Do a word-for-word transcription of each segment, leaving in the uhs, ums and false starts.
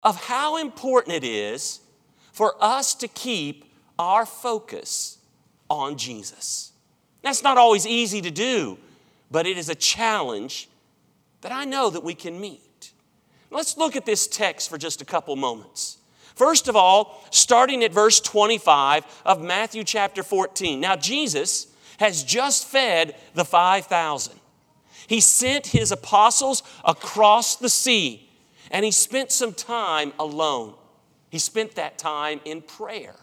of how important it is for us to keep our focus on Jesus. That's not always easy to do, but it is a challenge that I know that we can meet. Let's look at this text for just a couple moments. First of all, starting at verse twenty-five of Matthew chapter fourteen. Now Jesus has just fed the five thousand. He sent his apostles across the sea, and he spent some time alone. He spent that time in prayer.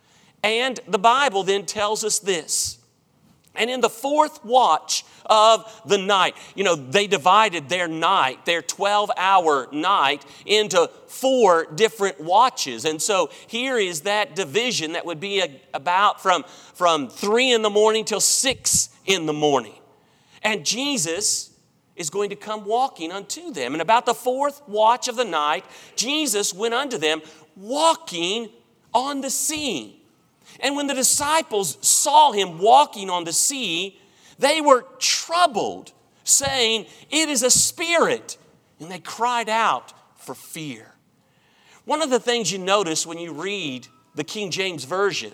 And the Bible then tells us this. And in the fourth watch of the night, you know, they divided their night, their twelve-hour night, into four different watches. And so here is that division that would be a, about from, from three in the morning till six in the morning. And Jesus is going to come walking unto them. And about the fourth watch of the night, Jesus went unto them walking on the sea. And when the disciples saw him walking on the sea, they were troubled, saying, "It is a spirit." And they cried out for fear. One of the things you notice when you read the King James Version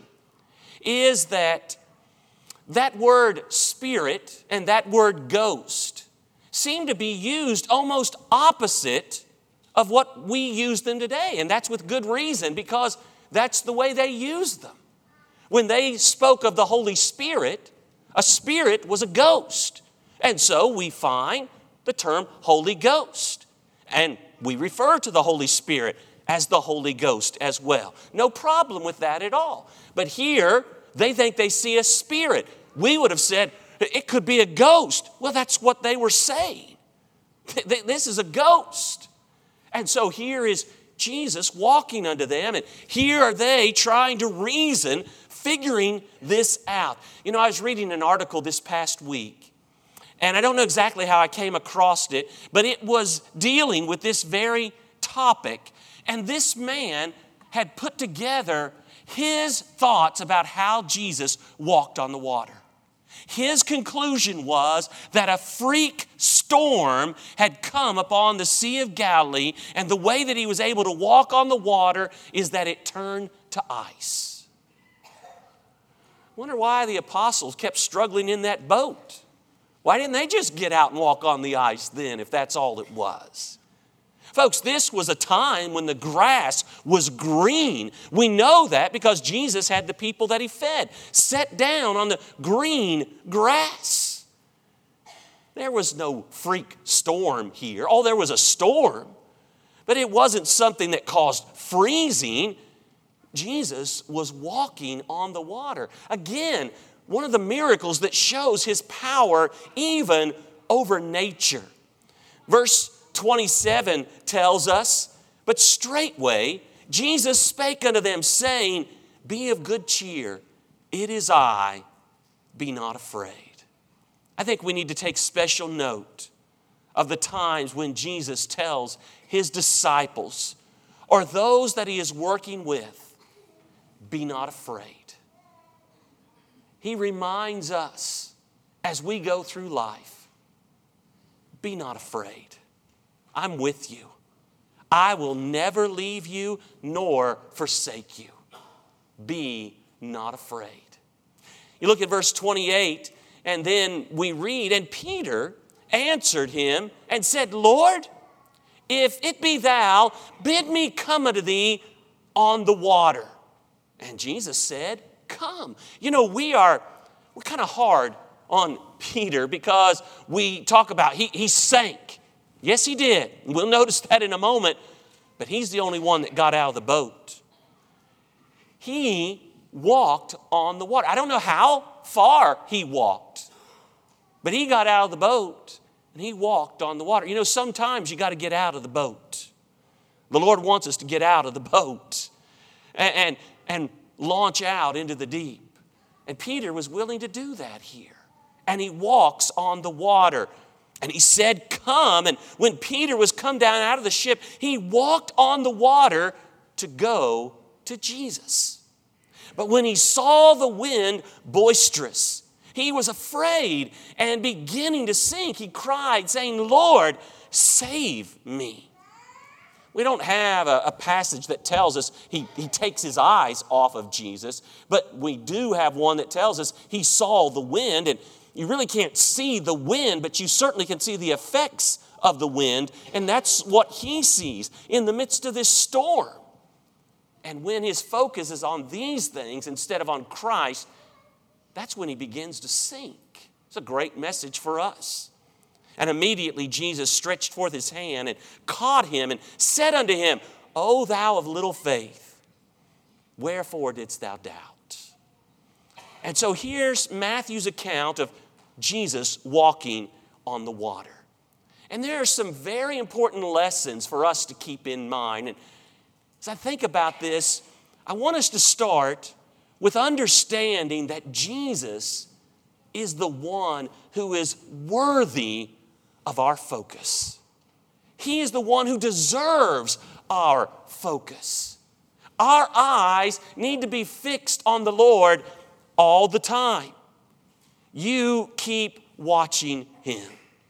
is that that word spirit and that word ghost seem to be used almost opposite of what we use them today. And that's with good reason, because that's the way they use them. When they spoke of the Holy Spirit, a spirit was a ghost. And so we find the term Holy Ghost. And we refer to the Holy Spirit as the Holy Ghost as well. No problem with that at all. But here, they think they see a spirit. We would have said, it could be a ghost. Well, that's what they were saying. This is a ghost. And so here is Jesus walking unto them, and here are they trying to reason, figuring this out. You know, I was reading an article this past week, and I don't know exactly how I came across it, but it was dealing with this very topic. And this man had put together his thoughts about how Jesus walked on the water. His conclusion was that a freak storm had come upon the Sea of Galilee, and the way that he was able to walk on the water is that it turned to ice. Wonder why the apostles kept struggling in that boat. Why didn't they just get out and walk on the ice then, if that's all it was? Folks, this was a time when the grass was green. We know that because Jesus had the people that he fed set down on the green grass. There was no freak storm here. Oh, there was a storm, but it wasn't something that caused freezing. Jesus was walking on the water. Again, one of the miracles that shows his power even over nature. Verse twenty-seven tells us, "But straightway Jesus spake unto them, saying, Be of good cheer, it is I, be not afraid." I think we need to take special note of the times when Jesus tells his disciples or those that he is working with, be not afraid. He reminds us as we go through life, be not afraid. I'm with you. I will never leave you nor forsake you. Be not afraid. You look at verse twenty-eight, and then we read, "And Peter answered him and said, Lord, if it be thou, bid me come unto thee on the water." And Jesus said, "Come." You know, we are, we're kind of hard on Peter because we talk about he, he sank. Yes, he did. We'll notice that in a moment, but he's the only one that got out of the boat. He walked on the water. I don't know how far he walked, but he got out of the boat and he walked on the water. You know, sometimes you got to get out of the boat. The Lord wants us to get out of the boat and, and, and launch out into the deep. And Peter was willing to do that here. And he walks on the water. And he said, "Come." And when Peter was come down out of the ship, he walked on the water to go to Jesus. But when he saw the wind boisterous, he was afraid, and beginning to sink, he cried, saying, "Lord, save me." We don't have a, a passage that tells us he, he takes his eyes off of Jesus, but we do have one that tells us he saw the wind, and you really can't see the wind, but you certainly can see the effects of the wind, and that's what he sees in the midst of this storm. And when his focus is on these things instead of on Christ, that's when he begins to sink. It's a great message for us. And immediately Jesus stretched forth his hand and caught him and said unto him, O thou of little faith, wherefore didst thou doubt? And so here's Matthew's account of Jesus walking on the water. And there are some very important lessons for us to keep in mind. And as I think about this, I want us to start with understanding that Jesus is the one who is worthy of our focus. He is the one who deserves our focus. Our eyes need to be fixed on the Lord all the time. You keep watching Him.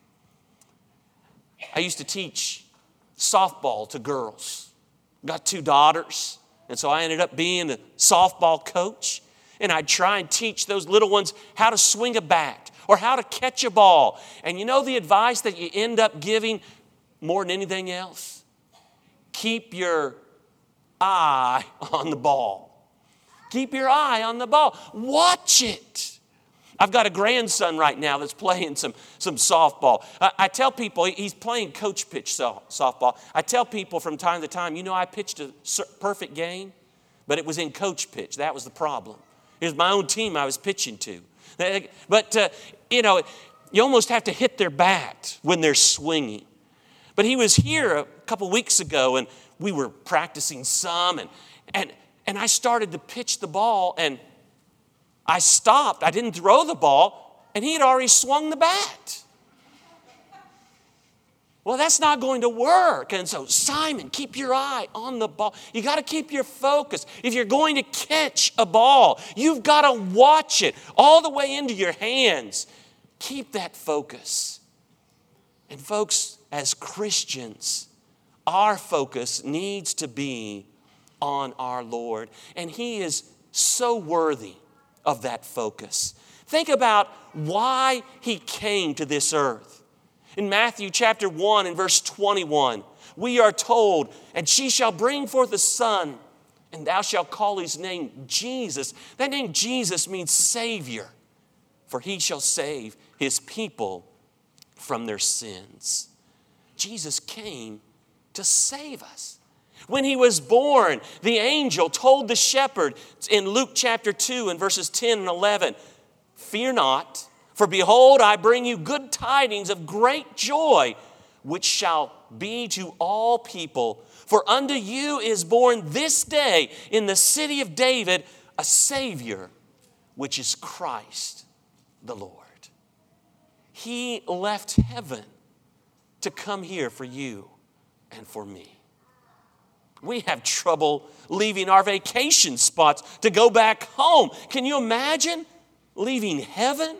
I used to teach softball to girls. Got two daughters, and so I ended up being a softball coach. And I'd try and teach those little ones how to swing a bat or how to catch a ball. And you know the advice that you end up giving more than anything else? Keep your eye on the ball. Keep your eye on the ball. Watch it. I've got a grandson right now that's playing some, some softball. I, I tell people, he's playing coach pitch so, softball. I tell people from time to time, you know, I pitched a perfect game, but it was in coach pitch. That was the problem. It was my own team I was pitching to. But, uh, you know, you almost have to hit their bat when they're swinging. But he was here a couple weeks ago, and we were practicing some, and, and, and I started to pitch the ball, and I stopped. I didn't throw the ball, and he had already swung the bat. Well, that's not going to work. And so, Simon, keep your eye on the ball. You got to keep your focus. If you're going to catch a ball, you've got to watch it all the way into your hands. Keep that focus. And folks, as Christians, our focus needs to be on our Lord. And He is so worthy of that focus. Think about why He came to this earth. In Matthew chapter one and verse twenty-one, we are told, and she shall bring forth a son, and thou shalt call his name Jesus. That name Jesus means Savior, for he shall save his people from their sins. Jesus came to save us. When he was born, the angel told the shepherd in Luke chapter two and verses ten and eleven, fear not, for behold, I bring you good tidings of great joy, which shall be to all people. For unto you is born this day in the city of David a Savior, which is Christ the Lord. He left heaven to come here for you and for me. We have trouble leaving our vacation spots to go back home. Can you imagine leaving heaven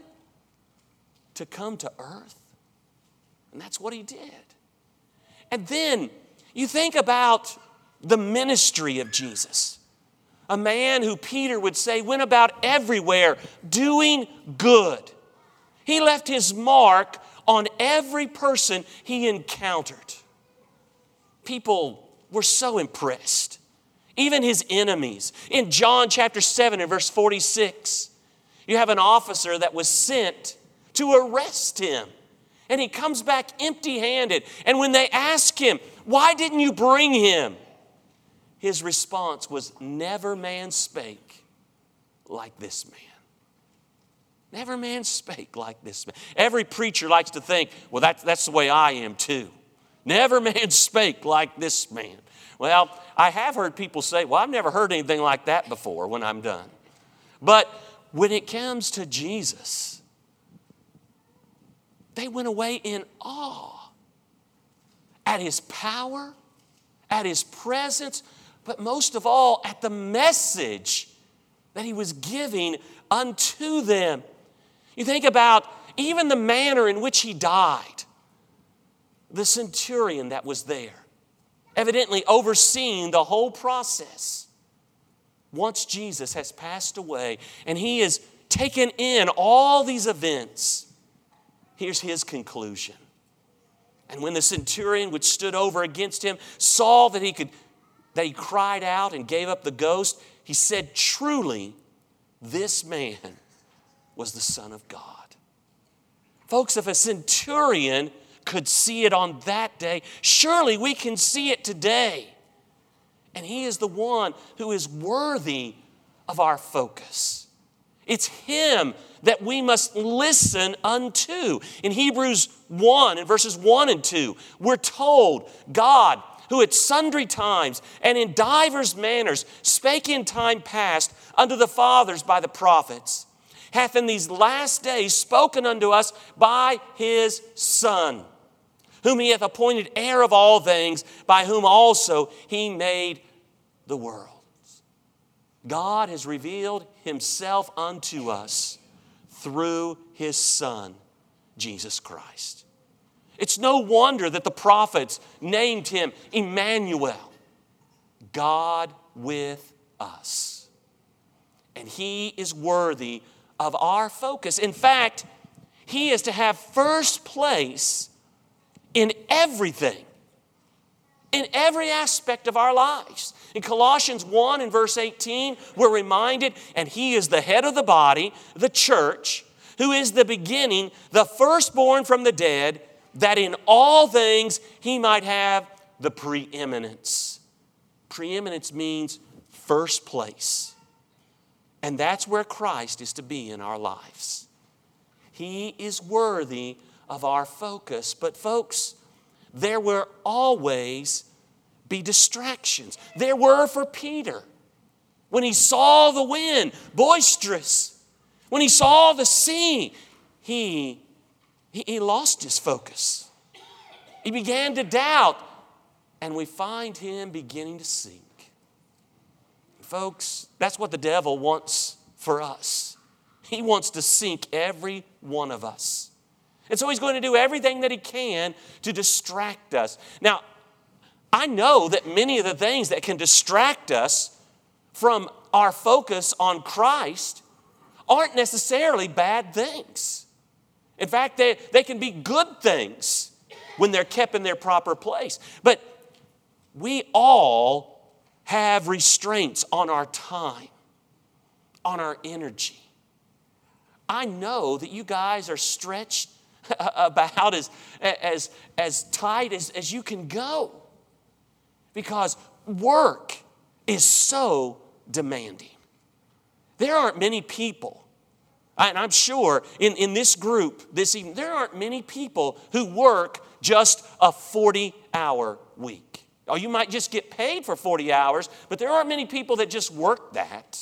to come to earth? And that's what he did. And then you think about the ministry of Jesus. A man who Peter would say went about everywhere doing good. He left his mark on every person he encountered. People were so impressed. Even his enemies. In John chapter seven and verse forty-six, you have an officer that was sent to arrest him. And he comes back empty-handed. And when they ask him, why didn't you bring him? His response was, never man spake like this man. Never man spake like this man. Every preacher likes to think, well, that's, that's the way I am too. Never man spake like this man. Well, I have heard people say, well, I've never heard anything like that before when I'm done. But when it comes to Jesus, they went away in awe at his power, at his presence, but most of all at the message that he was giving unto them. You think about even the manner in which he died. The centurion that was there, evidently overseeing the whole process. Once Jesus has passed away and he has taken in all these events, here's his conclusion. And when the centurion which stood over against him saw that he could, that he cried out and gave up the ghost, he said, "Truly, this man was the Son of God." Folks, if a centurion could see it on that day, surely we can see it today. And he is the one who is worthy of our focus. It's him that we must listen unto. In Hebrews one, in verses one and two, we're told, God, who at sundry times and in divers manners spake in time past unto the fathers by the prophets, hath in these last days spoken unto us by his Son, whom he hath appointed heir of all things, by whom also he made the world. God has revealed himself unto us through his Son, Jesus Christ. It's no wonder that the prophets named him Emmanuel, God with us. And he is worthy of our focus. In fact, he is to have first place in everything, in every aspect of our lives. In Colossians one and verse eighteen, we're reminded, and he is the head of the body, the church, who is the beginning, the firstborn from the dead, that in all things he might have the preeminence. Preeminence means first place. And that's where Christ is to be in our lives. He is worthy of our focus. But folks, there will always be distractions. There were for Peter. When he saw the wind, boisterous, when he saw the sea, he, he, he lost his focus. He began to doubt, and we find him beginning to sink. Folks, that's what the devil wants for us. He wants to sink every one of us. And so he's going to do everything that he can to distract us. Now, I know that many of the things that can distract us from our focus on Christ aren't necessarily bad things. In fact, they, they can be good things when they're kept in their proper place. But we all have restraints on our time, on our energy. I know that you guys are stretched about as, as, as tight as, as you can go, because work is so demanding. There aren't many people, and I'm sure in, in this group this evening, there aren't many people who work just a forty-hour week. Oh, you might just get paid for forty hours, but there aren't many people that just work that.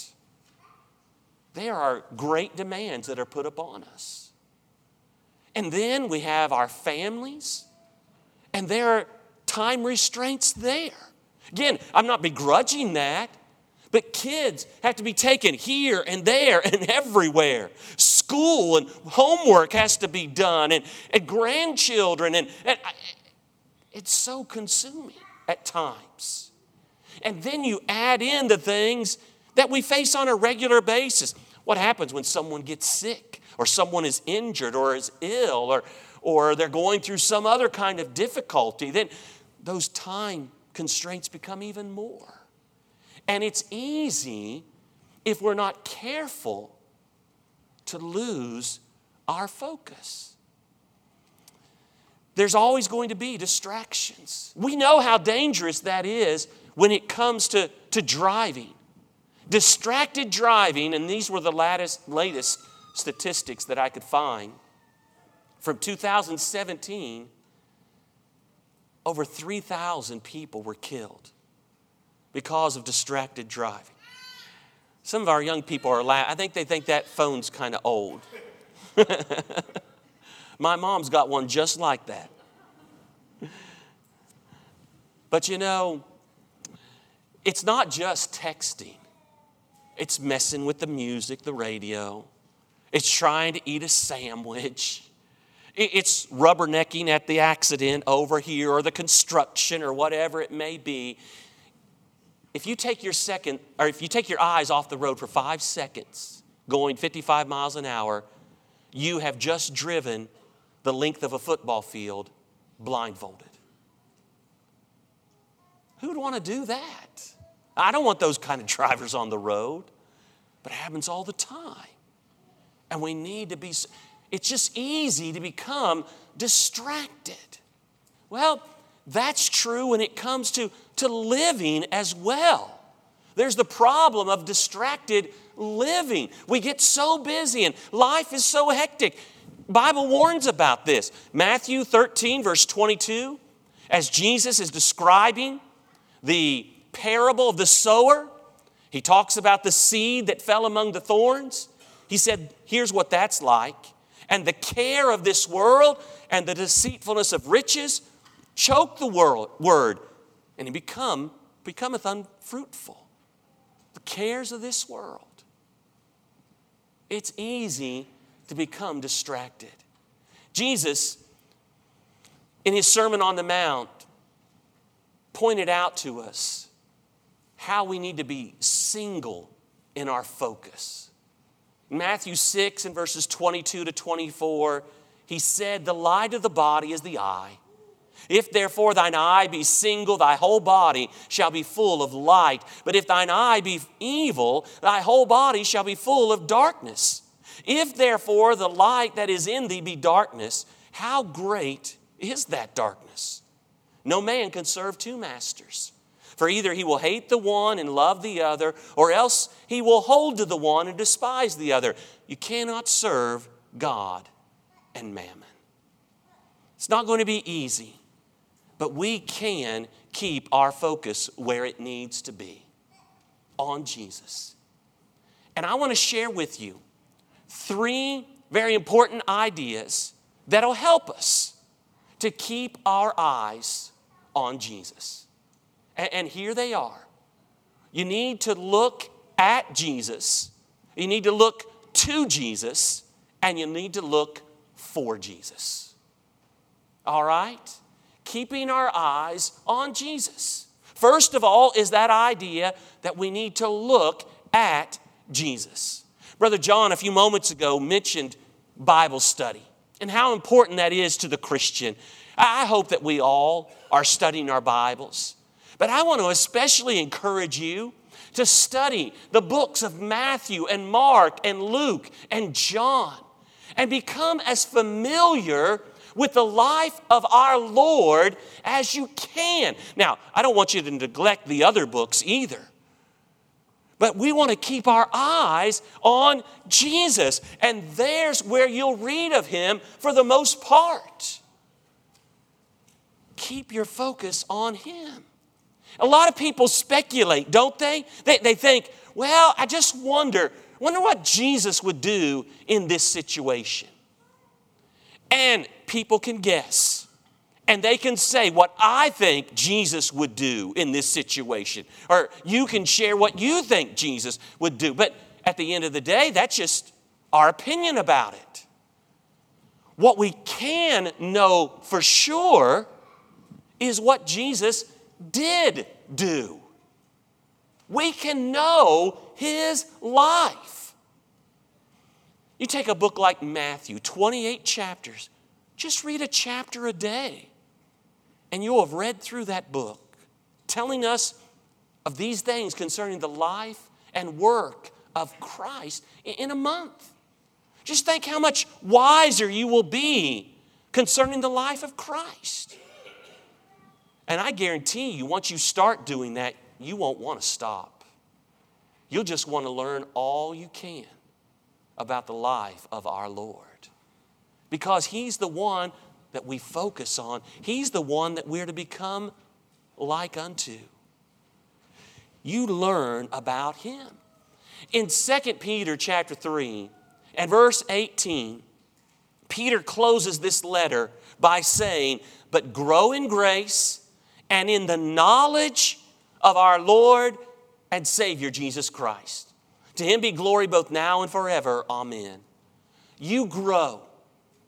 There are great demands that are put upon us. And then we have our families, and there are time restraints there. Again, I'm not begrudging that, but kids have to be taken here and there and everywhere. School and homework has to be done, and, and grandchildren, and, and I, it's so consuming at times. And then you add in the things that we face on a regular basis. What happens when someone gets sick, or someone is injured, or is ill, or, or they're going through some other kind of difficulty? Then those time constraints become even more. And it's easy, if we're not careful, to lose our focus. There's always going to be distractions. We know how dangerous that is when it comes to, to driving. Distracted driving, and these were the latest, latest statistics that I could find. From two thousand seventeen, over three thousand people were killed because of distracted driving. Some of our young people are laughing. I think they think that phone's kind of old. My mom's got one just like that. But you know, it's not just texting. It's messing with the music, the radio. It's trying to eat a sandwich. It's rubbernecking at the accident over here or the construction or whatever it may be. If you take your second, or if you take your eyes off the road for five seconds, going fifty-five miles an hour, you have just driven the length of a football field blindfolded. Who would want to do that? I don't want those kind of drivers on the road, but it happens all the time. And we need to be, it's just easy to become distracted. Well, that's true when it comes to, to living as well. There's the problem of distracted living. We get so busy and life is so hectic. Bible warns about this. Matthew thirteen, verse twenty-two, as Jesus is describing the parable of the sower, he talks about the seed that fell among the thorns. He said, here's what that's like. And the care of this world and the deceitfulness of riches choke the world, word, and it become, becometh unfruitful. The cares of this world. It's easy to become distracted. Jesus, in his Sermon on the Mount, pointed out to us how we need to be single in our focus. In Matthew six and verses twenty-two to twenty-four, he said, the light of the body is the eye. If therefore thine eye be single, thy whole body shall be full of light. But if thine eye be evil, thy whole body shall be full of darkness. If therefore the light that is in thee be darkness, how great is that darkness? No man can serve two masters. For either he will hate the one and love the other, or else he will hold to the one and despise the other. You cannot serve God and mammon. It's not going to be easy, but we can keep our focus where it needs to be, on Jesus. And I want to share with you three very important ideas that'll help us to keep our eyes on Jesus. And here they are. You need to look at Jesus. You need to look to Jesus. And you need to look for Jesus. All right? Keeping our eyes on Jesus. First of all is that idea that we need to look at Jesus. Brother John, a few moments ago, mentioned Bible study and how important that is to the Christian. I hope that we all are studying our Bibles. But I want to especially encourage you to study the books of Matthew and Mark and Luke and John and become as familiar with the life of our Lord as you can. Now, I don't want you to neglect the other books either. But we want to keep our eyes on Jesus. And there's where you'll read of him for the most part. Keep your focus on him. A lot of people speculate, don't they? They, they think, well, I just wonder, wonder what Jesus would do in this situation. And people can guess. And they can say what I think Jesus would do in this situation. Or you can share what you think Jesus would do. But at the end of the day, that's just our opinion about it. What we can know for sure is what Jesus did do. We can know his life. You take a book like Matthew, twenty-eight chapters. Just read a chapter a day. And you'll have read through that book, telling us of these things concerning the life and work of Christ in a month. Just think how much wiser you will be concerning the life of Christ. And I guarantee you, once you start doing that, you won't want to stop. You'll just want to learn all you can about the life of our Lord. Because he's the one that we focus on. He's the one that we're to become like unto. You learn about him. In Second Peter chapter three and verse eighteen, Peter closes this letter by saying, but grow in grace and in the knowledge of our Lord and Savior Jesus Christ. To him be glory both now and forever. Amen. You grow.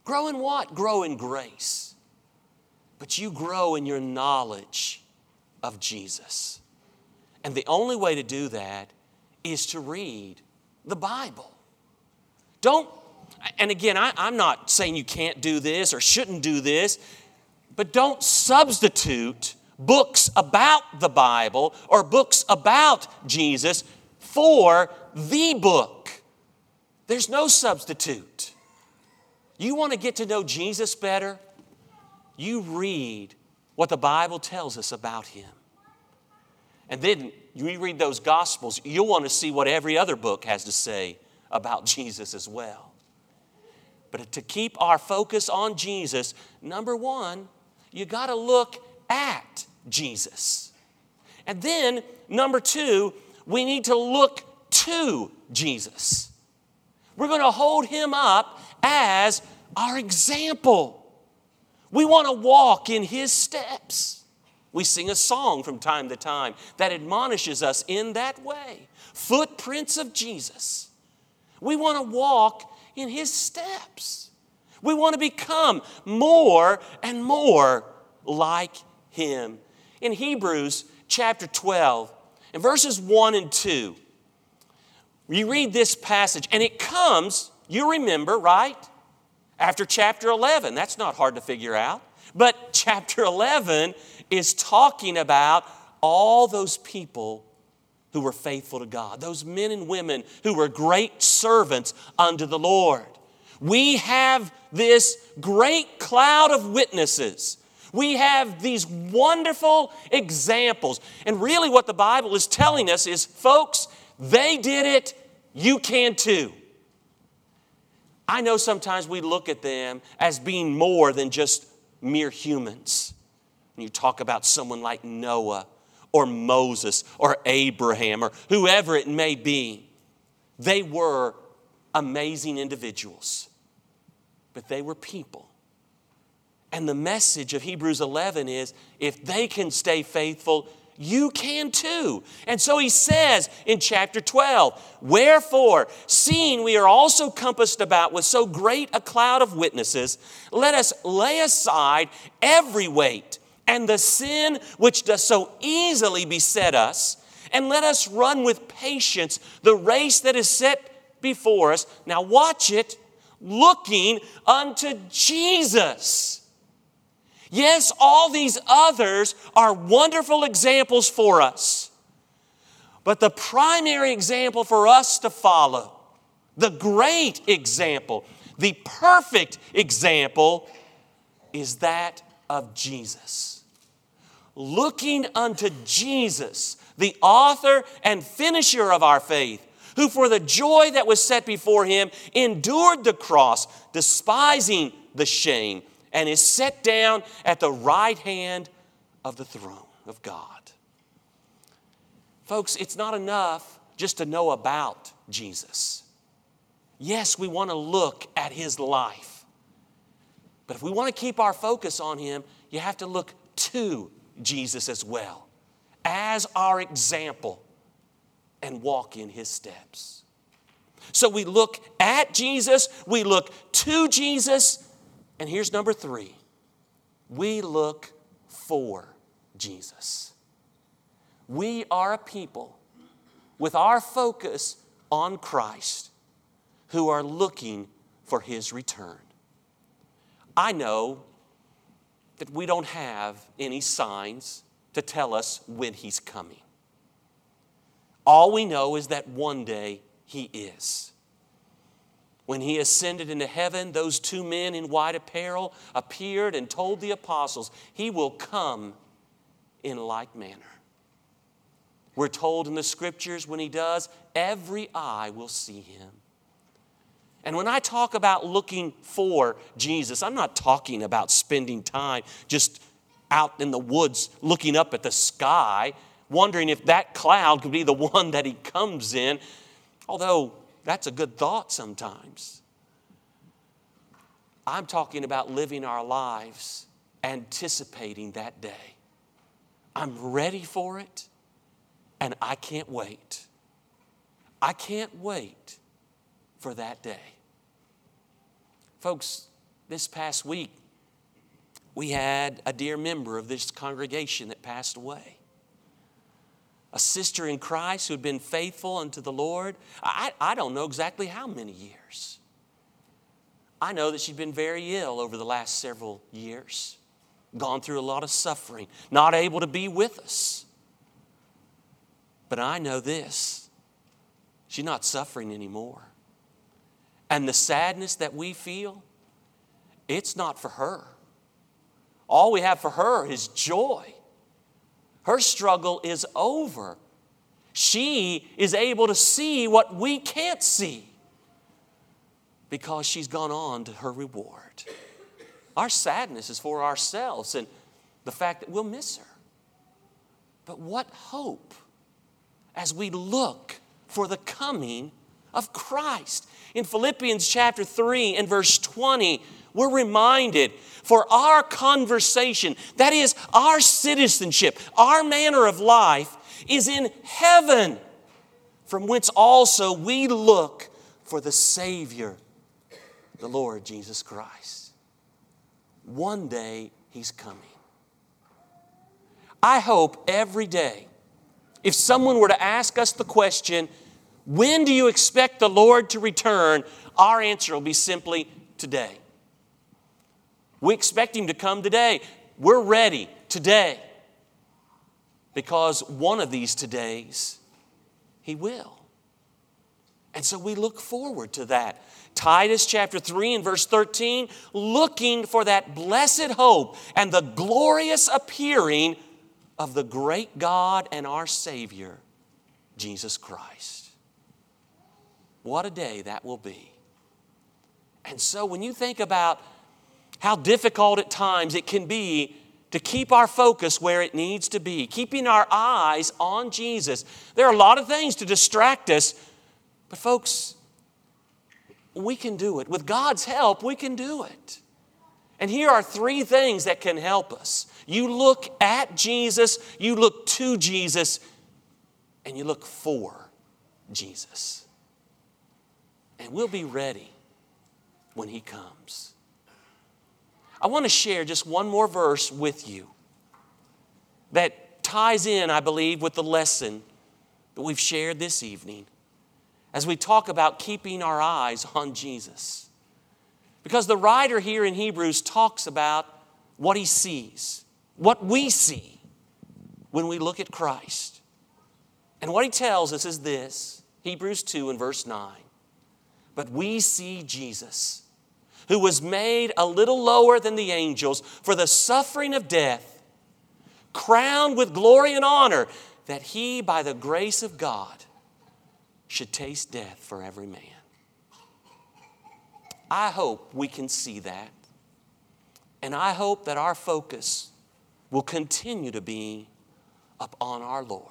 Grow in what? Grow in grace. But you grow in your knowledge of Jesus. And the only way to do that is to read the Bible. Don't, and again, I, I'm not saying you can't do this or shouldn't do this, but don't substitute books about the Bible or books about Jesus for the book. There's no substitute. You want to get to know Jesus better? You read what the Bible tells us about Him. And then you read those Gospels, you'll want to see what every other book has to say about Jesus as well. But to keep our focus on Jesus, number one, you got to look at Jesus. And then, number two, we need to look to Jesus. We're going to hold Him up as our example. We want to walk in His steps. We sing a song from time to time that admonishes us in that way. Footprints of Jesus. We want to walk in His steps. We want to become more and more like Him. In Hebrews chapter twelve, in verses one and two, you read this passage, and it comes, you remember, right? After chapter eleven. That's not hard to figure out. But chapter eleven is talking about all those people who were faithful to God, those men and women who were great servants unto the Lord. We have this great cloud of witnesses. We have these wonderful examples. And really what the Bible is telling us is, folks, they did it, you can too. I know sometimes we look at them as being more than just mere humans. When you talk about someone like Noah or Moses or Abraham or whoever it may be, they were amazing individuals. But they were people. And the message of Hebrews eleven is, if they can stay faithful, you can too. And so he says in chapter twelve, wherefore, seeing we are also compassed about with so great a cloud of witnesses, let us lay aside every weight and the sin which does so easily beset us, and let us run with patience the race that is set before us. Now watch it, looking unto Jesus. Yes, all these others are wonderful examples for us. But the primary example for us to follow, the great example, the perfect example, is that of Jesus. Looking unto Jesus, the author and finisher of our faith, who for the joy that was set before Him endured the cross, despising the shame, and is set down at the right hand of the throne of God. Folks, it's not enough just to know about Jesus. Yes, we want to look at His life. But if we want to keep our focus on Him, you have to look to Jesus as well, as our example, and walk in His steps. So we look at Jesus, we look to Jesus, and here's number three. We look for Jesus. We are a people with our focus on Christ who are looking for His return. I know that we don't have any signs to tell us when He's coming. All we know is that one day He is. When He ascended into heaven, those two men in white apparel appeared and told the apostles, He will come in like manner. We're told in the Scriptures, when He does, every eye will see Him. And when I talk about looking for Jesus, I'm not talking about spending time just out in the woods looking up at the sky, wondering if that cloud could be the one that He comes in, although that's a good thought sometimes. I'm talking about living our lives anticipating that day. I'm ready for it, and I can't wait. I can't wait for that day. Folks, this past week, we had a dear member of this congregation that passed away. A sister in Christ who had been faithful unto the Lord. I, I don't know exactly how many years. I know that she'd been very ill over the last several years. Gone through a lot of suffering. Not able to be with us. But I know this. She's not suffering anymore. And the sadness that we feel, it's not for her. All we have for her is joy. Her struggle is over. She is able to see what we can't see because she's gone on to her reward. Our sadness is for ourselves and the fact that we'll miss her. But what hope as we look for the coming of Christ. In Philippians chapter three and verse twenty, we're reminded for our conversation, that is our citizenship, our manner of life is in heaven, from whence also we look for the Savior, the Lord Jesus Christ. One day He's coming. I hope every day, if someone were to ask us the question, when do you expect the Lord to return? Our answer will be simply today. We expect Him to come today. We're ready today. Because one of these todays, He will. And so we look forward to that. Titus chapter three and verse thirteen, looking for that blessed hope and the glorious appearing of the great God and our Savior, Jesus Christ. What a day that will be. And so when you think about how difficult at times it can be to keep our focus where it needs to be, keeping our eyes on Jesus, there are a lot of things to distract us, but folks, we can do it. With God's help, we can do it. And here are three things that can help us. You look at Jesus, you look to Jesus, and you look for Jesus. And we'll be ready when He comes. I want to share just one more verse with you that ties in, I believe, with the lesson that we've shared this evening as we talk about keeping our eyes on Jesus. Because the writer here in Hebrews talks about what he sees, what we see when we look at Christ. And what he tells us is this, Hebrews two and verse nine. But we see Jesus, who was made a little lower than the angels for the suffering of death, crowned with glory and honor, that He, by the grace of God, should taste death for every man. I hope we can see that. And I hope that our focus will continue to be upon our Lord.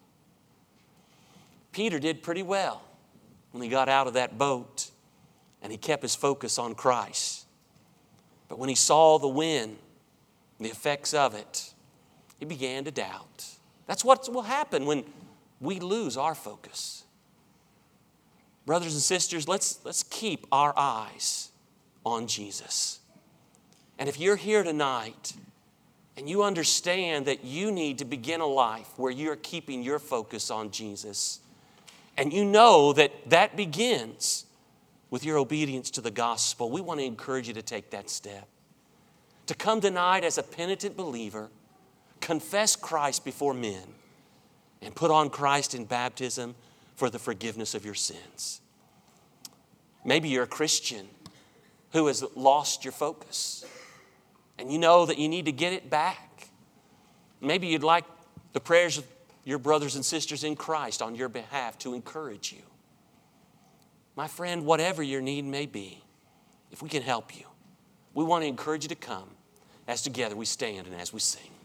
Peter did pretty well when he got out of that boat and he kept his focus on Christ. But when he saw the wind and the effects of it, he began to doubt. That's what will happen when we lose our focus. Brothers and sisters, let's, let's keep our eyes on Jesus. And if you're here tonight and you understand that you need to begin a life where you're keeping your focus on Jesus, and you know that that begins with your obedience to the gospel, we want to encourage you to take that step. To come tonight as a penitent believer, confess Christ before men, and put on Christ in baptism for the forgiveness of your sins. Maybe you're a Christian who has lost your focus, and you know that you need to get it back. Maybe you'd like the prayers of your brothers and sisters in Christ on your behalf to encourage you. My friend, whatever your need may be, if we can help you, we want to encourage you to come as together we stand and as we sing.